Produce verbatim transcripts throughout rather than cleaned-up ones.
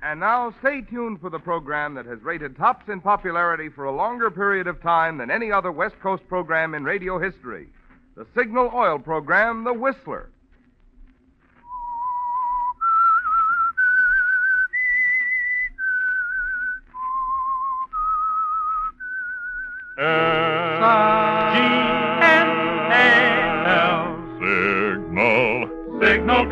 And now stay tuned for the program that has rated tops in popularity for a longer period of time than any other West Coast program in radio history. The Signal Oil program, The Whistler. G N A L Signal. Signal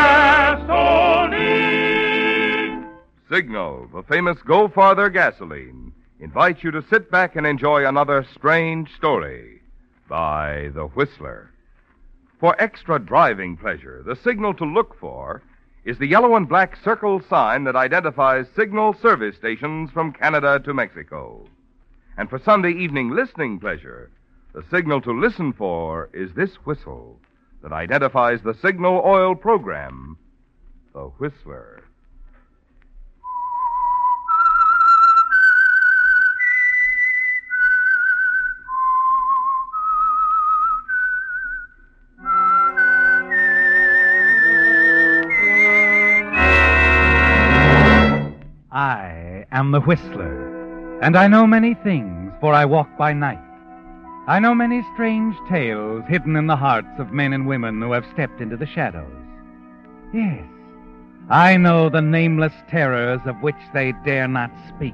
gasoline. Signal, the famous Go Farther gasoline, invites you to sit back and enjoy another strange story by The Whistler. For extra driving pleasure, the signal to look for is the yellow and black circle sign that identifies Signal service stations from Canada to Mexico. And for Sunday evening listening pleasure, the signal to listen for is this whistle that identifies the Signal Oil program, The Whistler. I am the Whistler. And I know many things, for I walk by night. I know many strange tales hidden in the hearts of men and women who have stepped into the shadows. Yes, I know the nameless terrors of which they dare not speak.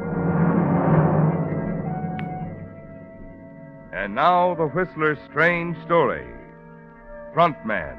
And now the Whistler's strange story. Frontman.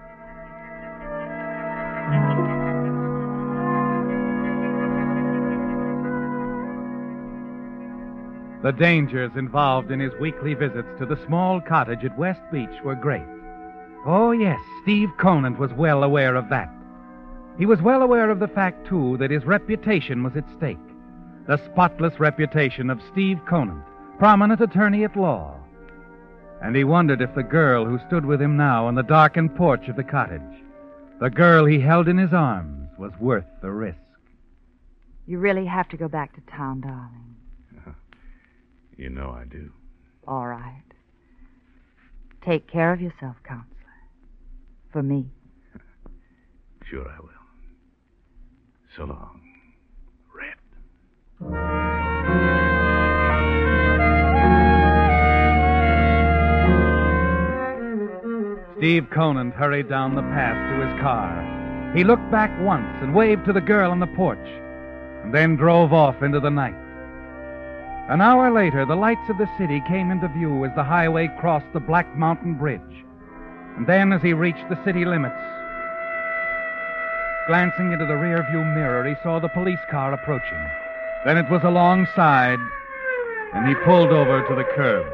The dangers involved in his weekly visits to the small cottage at West Beach were great. Oh, yes, Steve Conant was well aware of that. He was well aware of the fact, too, that his reputation was at stake. The spotless reputation of Steve Conant, prominent attorney at law. And he wondered if the girl who stood with him now on the darkened porch of the cottage, the girl he held in his arms, was worth the risk. You really have to go back to town, darling. You know I do. All right. Take care of yourself, Counselor. For me. Sure I will. So long, Red. Steve Conant hurried down the path to his car. He looked back once and waved to the girl on the porch, and then drove off into the night. An hour later, the lights of the city came into view as the highway crossed the Black Mountain Bridge. And then, as he reached the city limits, glancing into the rearview mirror, he saw the police car approaching. Then it was alongside, and he pulled over to the curb.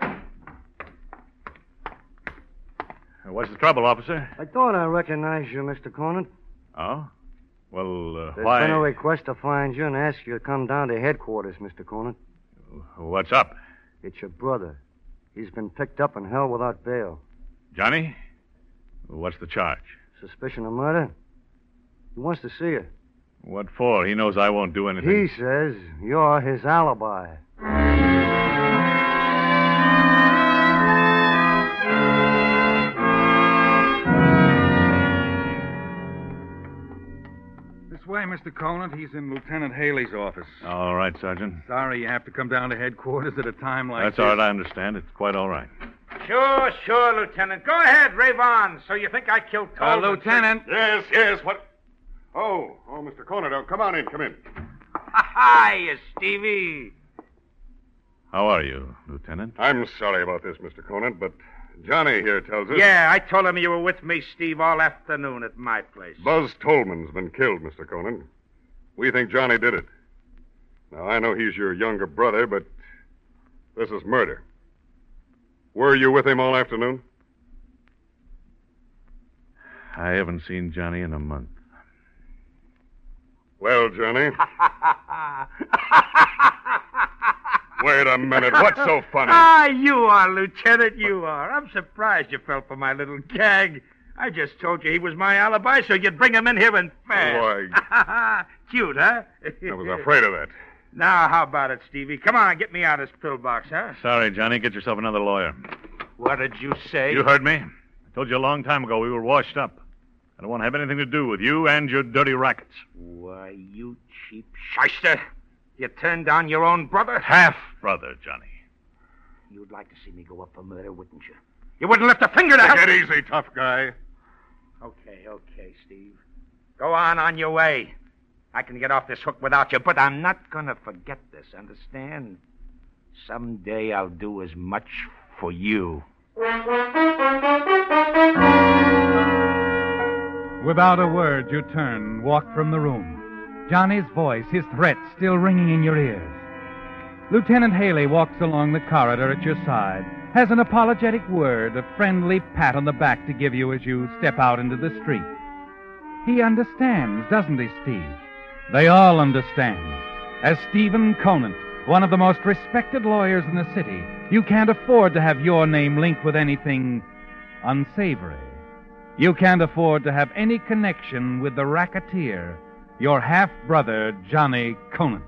What's the trouble, officer? I thought I recognized you, Mister Conant. Oh? Well, uh, There's why... been a request to find you and ask you to come down to headquarters, Mister Conant. What's up? It's your brother. He's been picked up and held without bail. Johnny? What's the charge? Suspicion of murder? He wants to see you. What for? He knows I won't do anything. He says you're his alibi. Way, Mister Conant. He's in Lieutenant Haley's office. All right, Sergeant. Sorry you have to come down to headquarters at a time like That's this. all right, I understand. It's quite all right. Sure, sure, Lieutenant. Go ahead, rave on. So you think I killed Uh, Tolman? Lieutenant. Yes, yes, what? Oh, oh, Mister Conant, oh, come on in, come in. Hi, Stevie. How are you, Lieutenant? I'm sorry about this, Mister Conant, but Johnny here tells us... Yeah, I told him you were with me, Steve, all afternoon at my place. Buzz Tolman's been killed, Mister Conant. We think Johnny did it. Now, I know he's your younger brother, but this is murder. Were you with him all afternoon? I haven't seen Johnny in a month. Well, Johnny... Wait a minute. What's so funny? Ah, you are, Lieutenant, you are. I'm surprised you fell for my little gag. I just told you he was my alibi so you'd bring him in here and fast. Why... Cute, huh? I was afraid of that. Now, how about it, Stevie? Come on, get me out of this pillbox, huh? Sorry, Johnny. Get yourself another lawyer. What did you say? You heard me. I told you a long time ago we were washed up. I don't want to have anything to do with you and your dirty rackets. Why, you cheap shyster. You turned down your own brother? Half brother, Johnny. You'd like to see me go up for murder, wouldn't you? You wouldn't lift a finger to help. Take it easy, tough guy. Okay, okay, Steve. Go on on your way. I can get off this hook without you, but I'm not going to forget this, understand? Someday I'll do as much for you. Without a word, you turn, walk from the room. Johnny's voice, his threat, still ringing in your ears. Lieutenant Haley walks along the corridor at your side, has an apologetic word, a friendly pat on the back to give you as you step out into the street. He understands, doesn't he, Steve? They all understand. As Stephen Conant, one of the most respected lawyers in the city, you can't afford to have your name linked with anything unsavory. You can't afford to have any connection with the racketeer, your half-brother, Johnny Conant.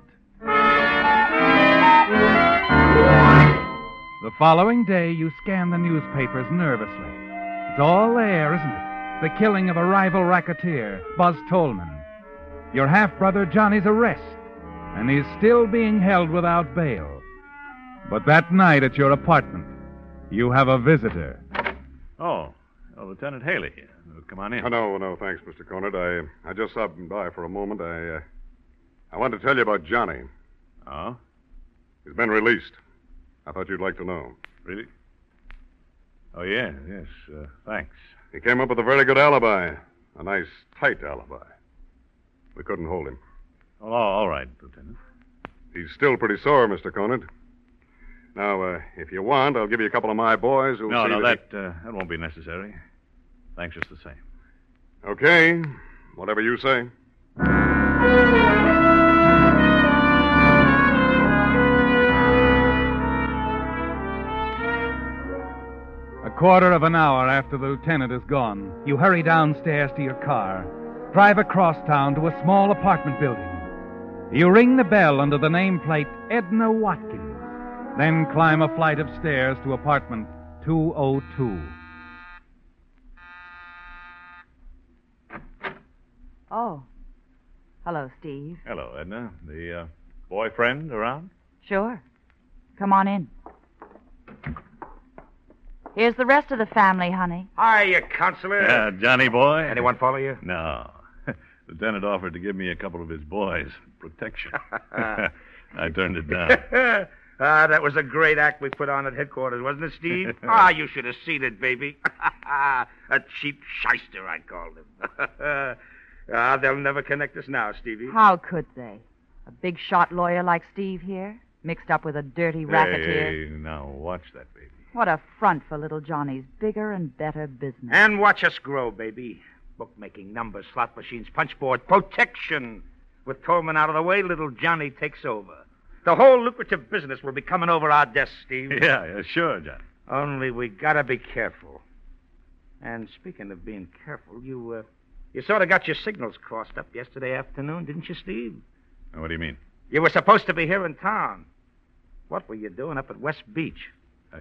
The following day, you scan the newspapers nervously. It's all there, isn't it? The killing of a rival racketeer, Buzz Tolman. Your half-brother Johnny's arrest, and he's still being held without bail. But that night at your apartment, you have a visitor. Oh, oh Lieutenant Haley. Uh, Come on in. Oh, no, no, thanks, Mister Conant. I I just stopped by for a moment. I uh, I wanted to tell you about Johnny. Oh? He's been released. I thought you'd like to know. Really? Oh, yeah, yes. Uh, thanks. He came up with a very good alibi. A nice, tight alibi. We couldn't hold him. Oh, all right, Lieutenant. He's still pretty sore, Mister Conant. Now, uh, if you want, I'll give you a couple of my boys who'll No, see no, that... that, uh, that won't be necessary. Thanks just the same. Okay. Whatever you say. A quarter of an hour after the lieutenant is gone, you hurry downstairs to your car, drive across town to a small apartment building. You ring the bell under the nameplate Edna Watkins, then climb a flight of stairs to apartment two oh two. Oh. Hello, Steve. Hello, Edna. The uh, boyfriend around? Sure. Come on in. Here's the rest of the family, honey. Hiya, Counselor. Uh, Johnny boy? Anyone follow you? No. Lieutenant offered to give me a couple of his boys. Protection. I turned it down. Ah, that was a great act we put on at headquarters, wasn't it, Steve? Ah, you should have seen it, baby. A cheap shyster, I called him. Ah, they'll never connect us now, Stevie. How could they? A big shot lawyer like Steve here, mixed up with a dirty racketeer. Hey, now watch that, baby. What a front for little Johnny's bigger and better business. And watch us grow, baby. Bookmaking, numbers, slot machines, punchboard, protection. With Tolman out of the way, little Johnny takes over. The whole lucrative business will be coming over our desks, Steve. Yeah, yeah, sure, Johnny. Only we gotta be careful. And speaking of being careful, you, uh, you sort of got your signals crossed up yesterday afternoon, didn't you, Steve? What do you mean? You were supposed to be here in town. What were you doing up at West Beach?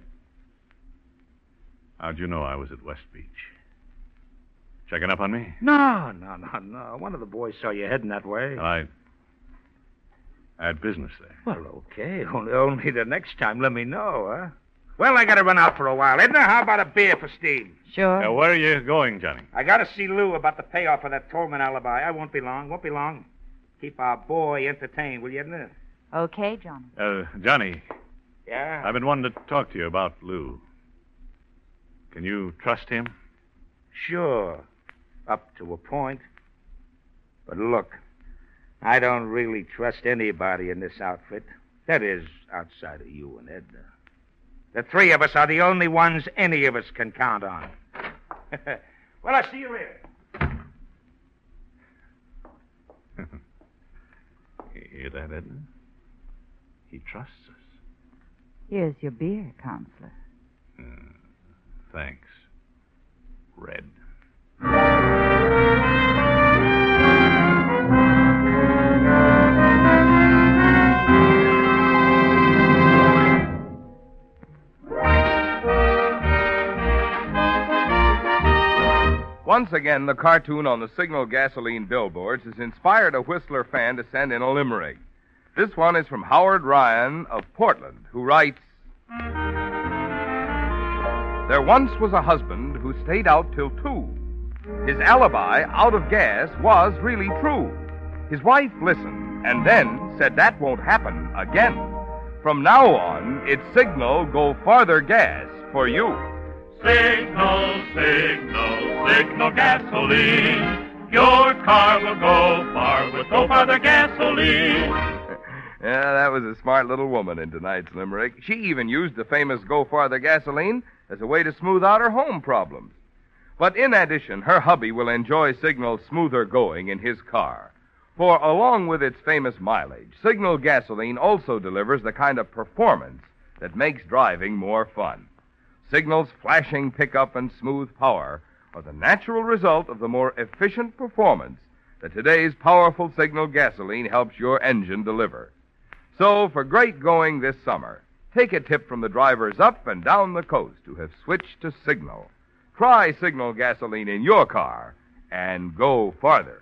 How'd you know I was at West Beach? Checking up on me? No, no, no, no. One of the boys saw you heading that way. I... I had business there. Well, okay. Only, only the next time let me know, huh? Well, I gotta run out for a while. Edna, how about a beer for Steve? Sure. Uh, where are you going, Johnny? I gotta see Lou about the payoff of that Tolman alibi. I won't be long. Won't be long. Keep our boy entertained, will you, Edna? Okay, Johnny. Uh, Johnny, Yeah? I've been wanting to talk to you about Lou. Can you trust him? Sure. Up to a point. But look, I don't really trust anybody in this outfit. That is, outside of you and Edna. The three of us are the only ones any of us can count on. Well, I'll see you later. You hear that, Edna? He trusts us. Here's your beer, Counselor. Uh, thanks. Red. Once Once again, the cartoon on the Signal gasoline billboards has inspired a Whistler fan to send in a limerick. This one is from Howard Ryan of Portland, who writes, There once was a husband who stayed out till two. His alibi, out of gas, was really true. His wife listened and then said that won't happen again. From now on, it's Signal Go Farther Gas for you. Signal, signal, signal gasoline. Your car will go far with Go Farther gasoline. Yeah, that was a smart little woman in tonight's limerick. She even used the famous Go Farther gasoline as a way to smooth out her home problems. But in addition, her hubby will enjoy Signal's smoother going in his car. For along with its famous mileage, Signal gasoline also delivers the kind of performance that makes driving more fun. Signal's flashing pickup and smooth power are the natural result of the more efficient performance that today's powerful Signal gasoline helps your engine deliver. So, for great going this summer, take a tip from the drivers up and down the coast who have switched to Signal. Try Signal gasoline in your car and go farther.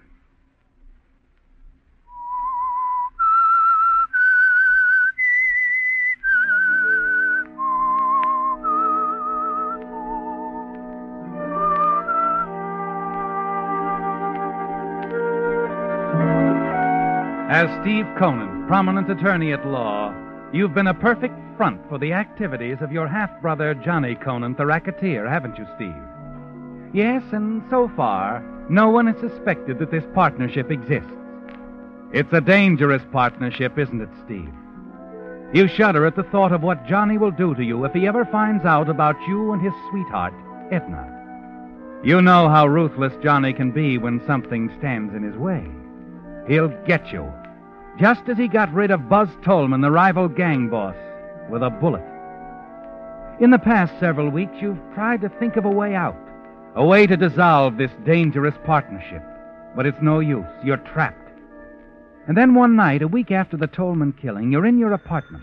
As Steve Conan, prominent attorney at law, you've been a perfect front for the activities of your half-brother Johnny Conan, the racketeer, haven't you, Steve? Yes, and so far, no one has suspected that this partnership exists. It's a dangerous partnership, isn't it, Steve? You shudder at the thought of what Johnny will do to you if he ever finds out about you and his sweetheart, Edna. You know how ruthless Johnny can be when something stands in his way. He'll get you, just as he got rid of Buzz Tolman, the rival gang boss, with a bullet. In the past several weeks, you've tried to think of a way out, a way to dissolve this dangerous partnership. But it's no use. You're trapped. And then one night, a week after the Tolman killing, you're in your apartment.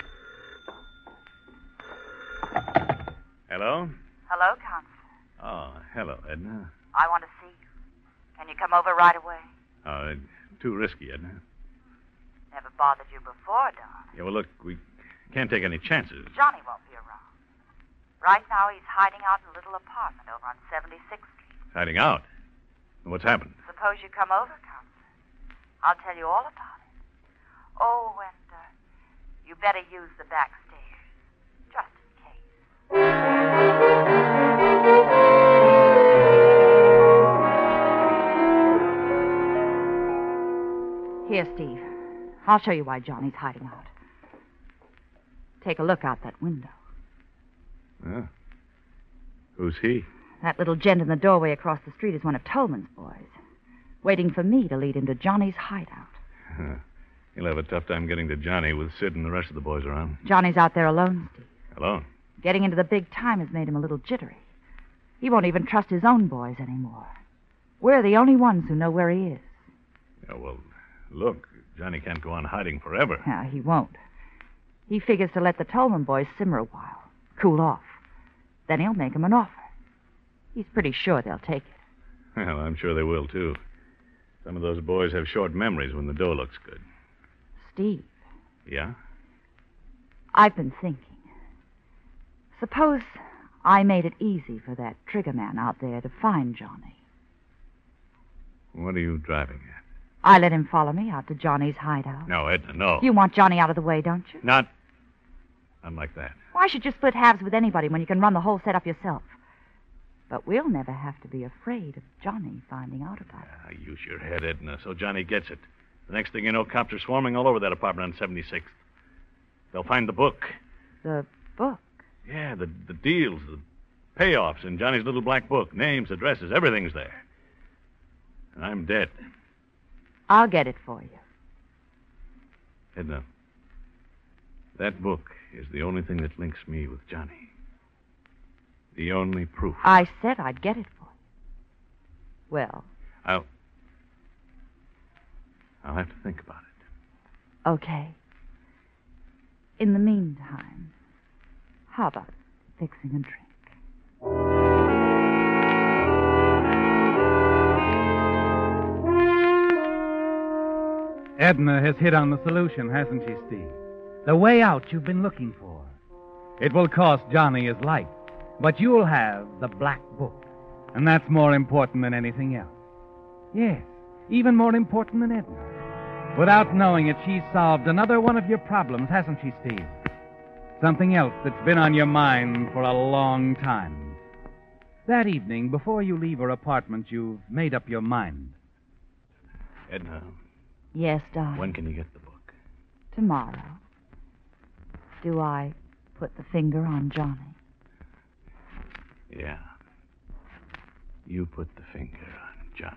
Hello? Hello, Counselor. Oh, hello, Edna. I want to see you. Can you come over right away? Uh, too risky, Edna. Never bothered you before, Don. Yeah, well, look, we can't take any chances. Johnny won't be around. Right now, he's hiding out in a little apartment over on seventy-sixth Street. Hiding out? What's happened? Suppose you come over, Counselor. I'll tell you all about it. Oh, and uh, you better use the back stairs, just in case. Here, Steve. I'll show you why Johnny's hiding out. Take a look out that window. Yeah. Who's he? That little gent in the doorway across the street is one of Tolman's boys, waiting for me to lead him to Johnny's hideout. He'll have a tough time getting to Johnny with Sid and the rest of the boys around. Johnny's out there alone, Steve. Alone? Getting into the big time has made him a little jittery. He won't even trust his own boys anymore. We're the only ones who know where he is. Yeah, well, look, Johnny can't go on hiding forever. Yeah, he won't. He figures to let the Tolman boys simmer a while, cool off. Then he'll make them an offer. He's pretty sure they'll take it. Well, I'm sure they will, too. Some of those boys have short memories when the dough looks good. Steve. Yeah? I've been thinking. Suppose I made it easy for that trigger man out there to find Johnny. What are you driving at? I let him follow me out to Johnny's hideout. No, Edna, no. You want Johnny out of the way, don't you? Not... Not like that. Why should you split halves with anybody when you can run the whole setup yourself? But we'll never have to be afraid of Johnny finding out about it. Ah, use your head, Edna, so Johnny gets it. The next thing you know, cops are swarming all over that apartment on seventy-sixth. They'll find the book. The book? Yeah, the, the deals, the payoffs in Johnny's little black book. Names, addresses, everything's there. And I'm dead. I'll get it for you. Edna, that book is the only thing that links me with Johnny. The only proof. I said I'd get it for you. Well. I'll... I'll have to think about it. Okay. In the meantime, how about fixing a drink? Edna has hit on the solution, hasn't she, Steve? The way out you've been looking for. It will cost Johnny his life, but you'll have the Black Book. And that's more important than anything else. Yes, even more important than Edna. Without knowing it, she's solved another one of your problems, hasn't she, Steve? Something else that's been on your mind for a long time. That evening, before you leave her apartment, you've made up your mind. Edna, Yes, darling. when can you get the book? Tomorrow. Do I put the finger on Johnny? Yeah. You put the finger on Johnny.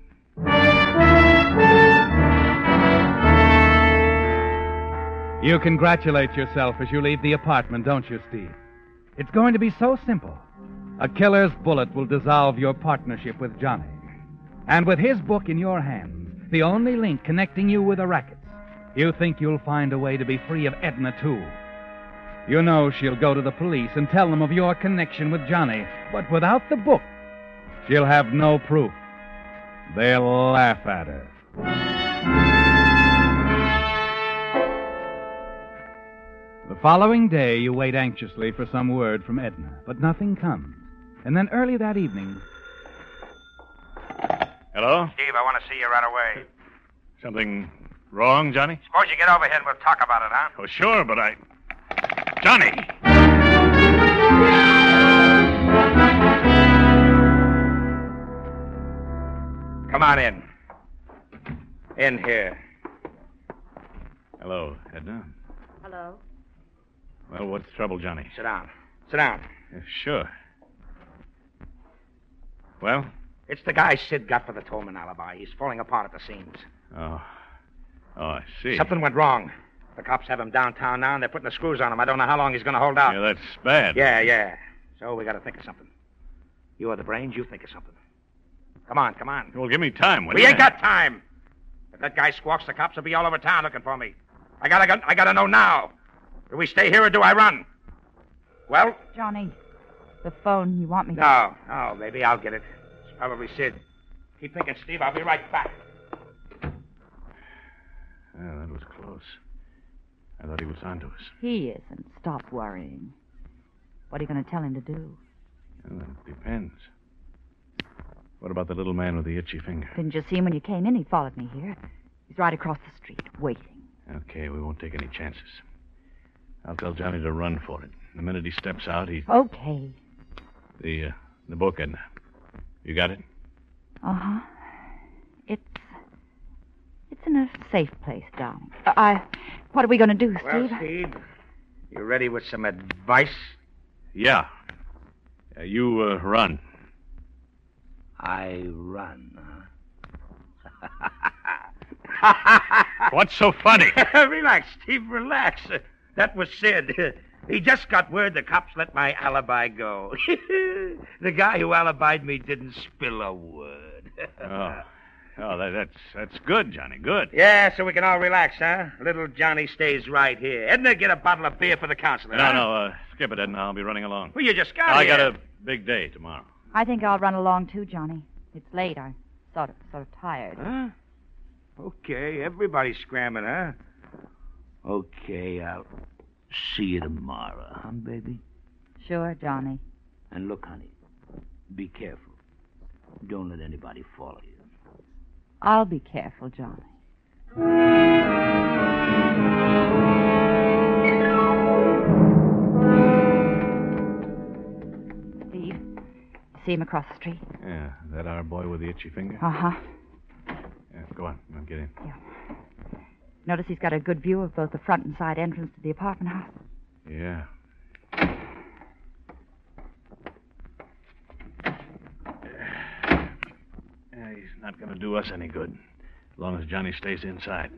You congratulate yourself as you leave the apartment, don't you, Steve? It's going to be so simple. A killer's bullet will dissolve your partnership with Johnny. And with his book in your hands, the only link connecting you with the rackets, you think you'll find a way to be free of Edna, too. You know she'll go to the police and tell them of your connection with Johnny, but without the book, she'll have no proof. They'll laugh at her. The following day, you wait anxiously for some word from Edna, but nothing comes. And then early that evening... Hello? Steve, I want to see you right away. Something wrong, Johnny? Suppose you get over here and we'll talk about it, huh? Oh, sure, but I... Johnny! Come on in. In here. Hello, Edna. Hello? Well, what's the trouble, Johnny? Sit down. Sit down. Uh, sure. Well? It's the guy Sid got for the Tolman alibi. He's falling apart at the seams. Oh. Oh, I see. Something went wrong. The cops have him downtown now, and they're putting the screws on him. I don't know how long he's going to hold out. Yeah, that's bad. Yeah, yeah. So we got to think of something. You are the brains. You think of something. Come on, come on. Well, give me time. What We do you ain't got time. If that guy squawks, the cops will be all over town looking for me. I gotta, I gotta know now. Do we stay here or do I run? Well? Johnny, the phone, you want me to... No, no, maybe I'll get it. It's probably Sid. Keep thinking, Steve. I'll be right back. Yeah, that was close. I thought he was onto us. He isn't. Stop worrying. What are you going to tell him to do? Well, it depends. What about the little man with the itchy finger? Didn't you see him when you came in? He followed me here. He's right across the street, waiting. Okay, we won't take any chances. I'll tell Johnny to run for it. The minute he steps out, he... Okay. The, uh, the book, Edna. You got it? Uh-huh. It's... It's in a safe place, darling. Uh, I... What are we going to do, Steve? Well, Steve, you ready with some advice? Yeah. Uh, you, uh, run. I run, huh? What's so funny? Relax, Steve, relax. Uh, that was Sid. He just got word the cops let my alibi go. The guy who alibied me didn't spill a word. Oh. Oh, that, that's that's good, Johnny. Good. Yeah, so we can all relax, huh? Little Johnny stays right here. Edna, get a bottle of beer for the counselor. No, huh? no, uh, skip it, Edna. I'll be running along. Well, you just got I here. got a big day tomorrow. I think I'll run along, too, Johnny. It's late. I'm sort of, sort of tired. Huh? Okay, everybody's scrambling, huh? Okay, I'll see you tomorrow, huh, baby? Sure, Johnny. And look, honey, be careful. Don't let anybody follow you. I'll be careful, Johnny. Steve, you see him across the street? Yeah, that our boy with the itchy finger? Uh-huh. Yeah, go on. I'll get in. Yeah. Notice he's got a good view of both the front and side entrance to the apartment house. Yeah. Yeah, he's not going to do us any good, as long as Johnny stays inside.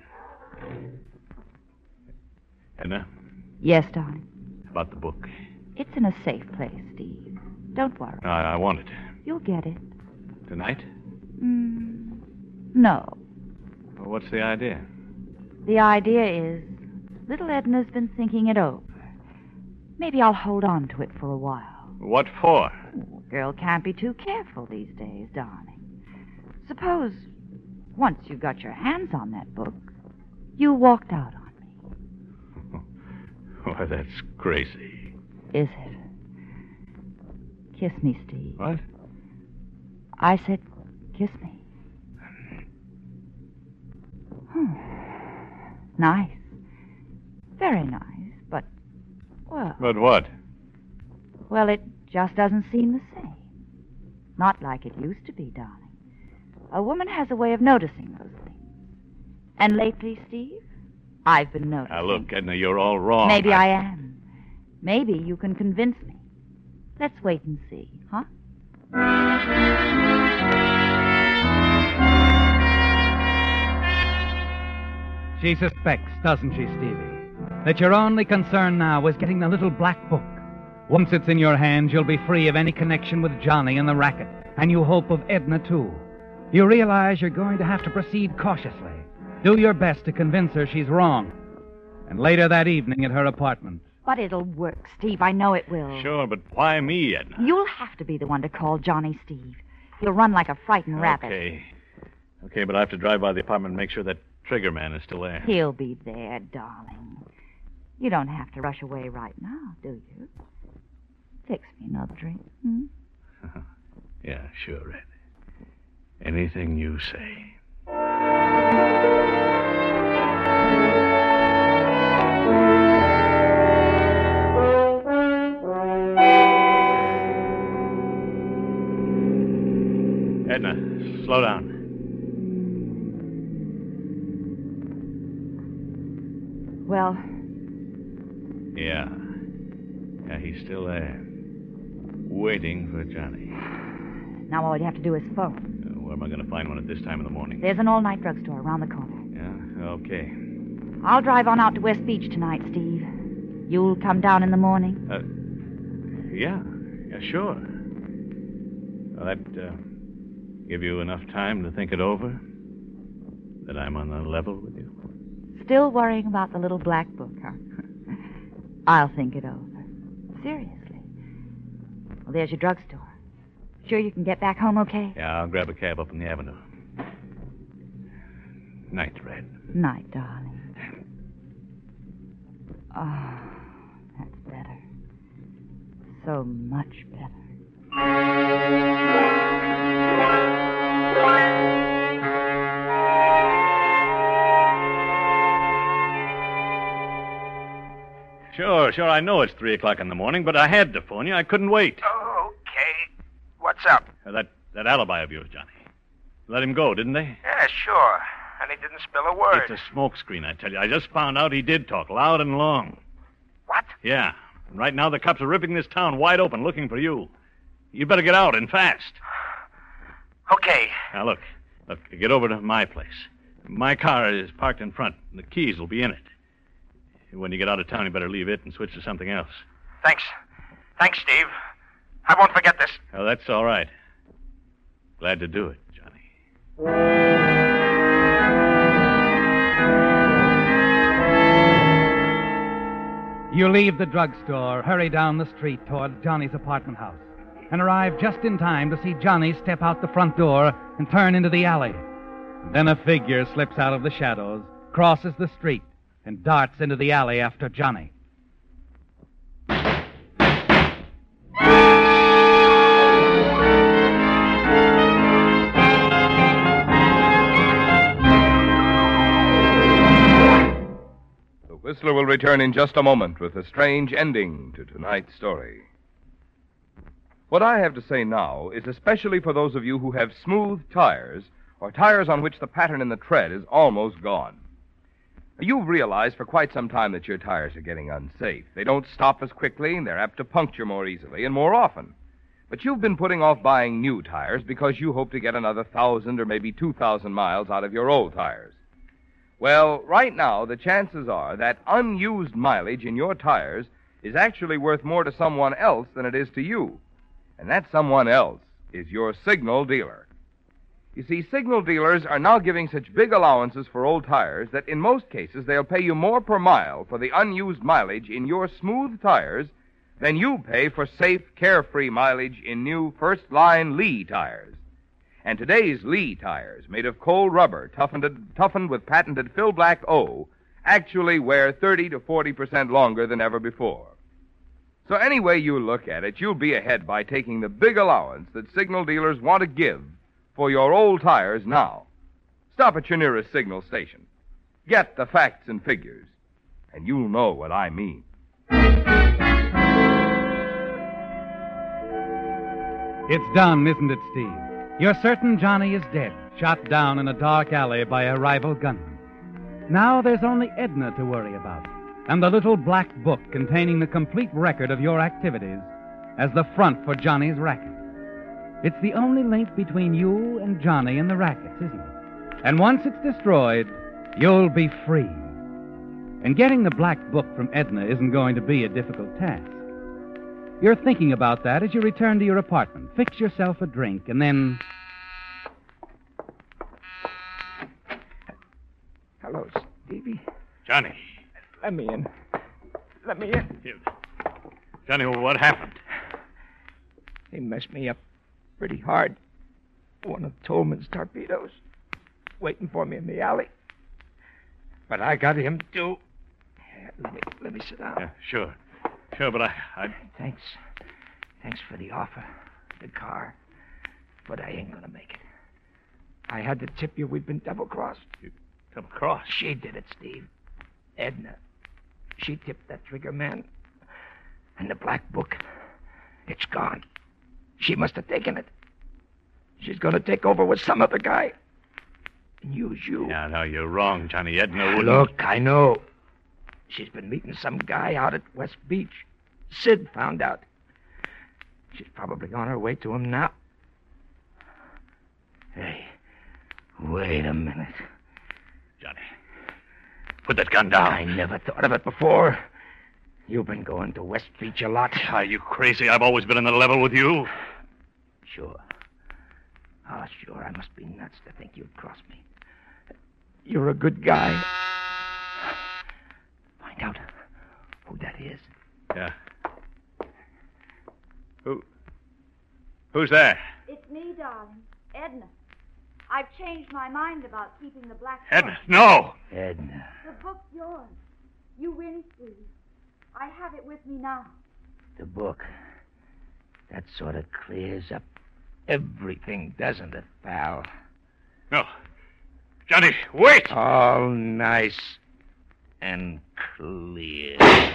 Edna, Yes, darling. about the book. It's in a safe place, Steve. Don't worry. I, I want it. You'll get it. Tonight? Mm, no. Well, what's the idea? The idea is little Edna's been thinking it over. Maybe I'll hold on to it for a while. What for? Oh, a girl can't be too careful these days, darling. Suppose once you've got your hands on that book, You walked out on me. Why, that's crazy. Is it? Kiss me, Steve. What? I said, kiss me. Hmm. Nice. Very nice, but, well... But what? Well, it just doesn't seem the same. Not like it used to be, darling. A woman has a way of noticing those things. And lately, Steve, I've been noticing. Now, look, Edna, you're all wrong. Maybe I... I am. Maybe you can convince me. Let's wait and see, huh? She suspects, doesn't she, Stevie, that your only concern now is getting the little black book. Once it's in your hands, you'll be free of any connection with Johnny and the racket, and you hope of Edna, too. You realize you're going to have to proceed cautiously. Do your best to convince her she's wrong. And later that evening at her apartment. But it'll work, Steve. I know it will. Sure, but why me, Edna? You'll have to be the one to call Johnny, Steve. He'll run like a frightened rabbit. Okay. Okay, but I have to drive by the apartment and make sure that trigger man is still there. He'll be there, darling. You don't have to rush away right now, do you? Fix me another drink. Hmm? Yeah, sure, Red. Anything you say. Edna, slow down. Well... Yeah. Yeah, he's still there. Waiting for Johnny. Now all you have to do is phone. Uh, where am I going to find one at this time in the morning? There's an all-night drugstore around the corner. Yeah, okay. I'll drive on out to West Beach tonight, Steve. You'll come down in the morning? Uh, yeah, yeah, sure. Will that uh, give you enough time to think it over? That I'm on the level with you? Still worrying about the little black book, huh? I'll think it over. Seriously. Well, there's your drugstore. Sure you can get back home okay? Yeah, I'll grab a cab up on the avenue. Night, Red. Night, darling. Oh, that's better. So much better. Sure, sure, I know it's three o'clock in the morning, but I had to phone you. I couldn't wait. Oh, okay. What's up? Uh, that, that alibi of yours, Johnny. Let him go, didn't they? Yeah, sure. And he didn't spill a word. It's a smokescreen, I tell you. I just found out he did talk loud and long. What? Yeah. And right now the cops are ripping this town wide open looking for you. You better get out and fast. Okay. Now, look. Look, get over to my place. My car is parked in front, and the keys will be in it. When you get out of town, you better leave it and switch to something else. Thanks. Thanks, Steve. I won't forget this. Oh, that's all right. Glad to do it, Johnny. You leave the drugstore, hurry down the street toward Johnny's apartment house, and arrive just in time to see Johnny step out the front door and turn into the alley. Then a figure slips out of the shadows, crosses the street, and darts into the alley after Johnny. The Whistler will return in just a moment with a strange ending to tonight's story. What I have to say now is especially for those of you who have smooth tires or tires on which the pattern in the tread is almost gone. You've realized for quite some time that your tires are getting unsafe. They don't stop as quickly, and they're apt to puncture more easily and more often. But you've been putting off buying new tires because you hope to get another thousand or maybe two thousand miles out of your old tires. Well, right now, the chances are that unused mileage in your tires is actually worth more to someone else than it is to you. And that someone else is your signal dealer. You see, signal dealers are now giving such big allowances for old tires that in most cases they'll pay you more per mile for the unused mileage in your smooth tires than you pay for safe, carefree mileage in new first-line Lee tires. And today's Lee tires, made of cold rubber, toughened, toughened with patented Phil Black O, actually wear thirty to forty percent longer than ever before. So any way you look at it, you'll be ahead by taking the big allowance that Signal dealers want to give for your old tires now. Stop at your nearest Signal station. Get the facts and figures, and you'll know what I mean. It's done, isn't it, Steve? You're certain Johnny is dead, shot down in a dark alley by a rival gunman. Now there's only Edna to worry about, and the little black book containing the complete record of your activities as the front for Johnny's racket. It's the only link between you and Johnny and the rackets, isn't it? And once it's destroyed, you'll be free. And getting the black book from Edna isn't going to be a difficult task. You're thinking about that as you return to your apartment. Fix yourself a drink, and then... Hello, Stevie. Johnny. Let me in. Let me in. You. Johnny, what happened? They messed me up pretty hard. One of Tolman's torpedoes waiting for me in the alley. But I got him, too. Let me, let me sit down. Yeah, sure. Sure, but I, I... Thanks. Thanks for the offer. The car. But I ain't gonna make it. I had to tip you we've been double-crossed. You double-crossed? She did it, Steve. Edna. She tipped that trigger man. And the black book, it's gone. She must have taken it. She's gonna take over with some other guy. And use you. Yeah, no, you're wrong, Johnny. Edna wouldn't... Look, I know. She's been meeting some guy out at West Beach. Sid found out. She's probably on her way to him now. Hey, wait a minute. Johnny, put that gun down. I never thought of it before. You've been going to West Beach a lot. Are you crazy? I've always been on the level with you. Sure. Oh, sure, I must be nuts to think you'd cross me. You're a good guy. Find out who that is. Yeah. Who? Who's there? It's me, darling. Edna. I've changed my mind about keeping the black book. Edna, no! Edna. The book's yours. You win, Steve. I have it with me now. The book. That sort of clears up everything, doesn't it, pal? No. Johnny, wait! All nice and clear.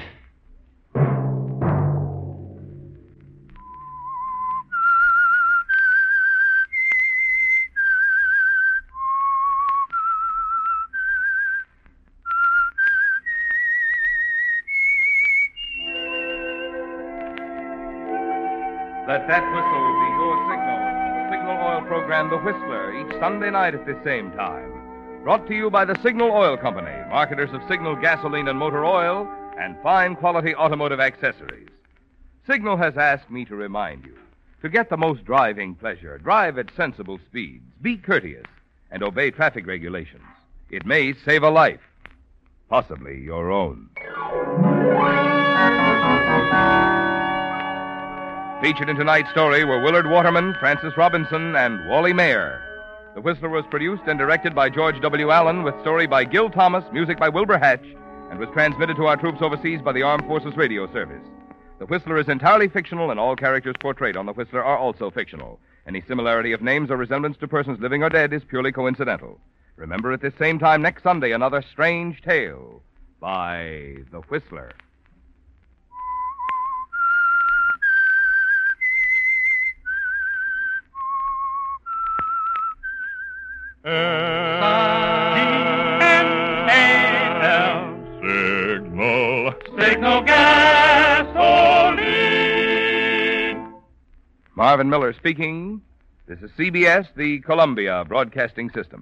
Let that whistle be your signal. The Signal Oil program, The Whistler, each Sunday night at the same time. Brought to you by the Signal Oil Company, marketers of Signal gasoline and motor oil, and fine quality automotive accessories. Signal has asked me to remind you, to get the most driving pleasure, drive at sensible speeds, be courteous, and obey traffic regulations. It may save a life, possibly your own. Featured in tonight's story were Willard Waterman, Francis Robinson, and Wally Mayer. The Whistler was produced and directed by George W. Allen, with story by Gil Thomas, music by Wilbur Hatch, and was transmitted to our troops overseas by the Armed Forces Radio Service. The Whistler is entirely fictional, and all characters portrayed on The Whistler are also fictional. Any similarity of names or resemblance to persons living or dead is purely coincidental. Remember, at this same time next Sunday, another strange tale by The Whistler. Signal. Signal gasoline. Marvin Miller speaking. This is C B S, the Columbia Broadcasting System.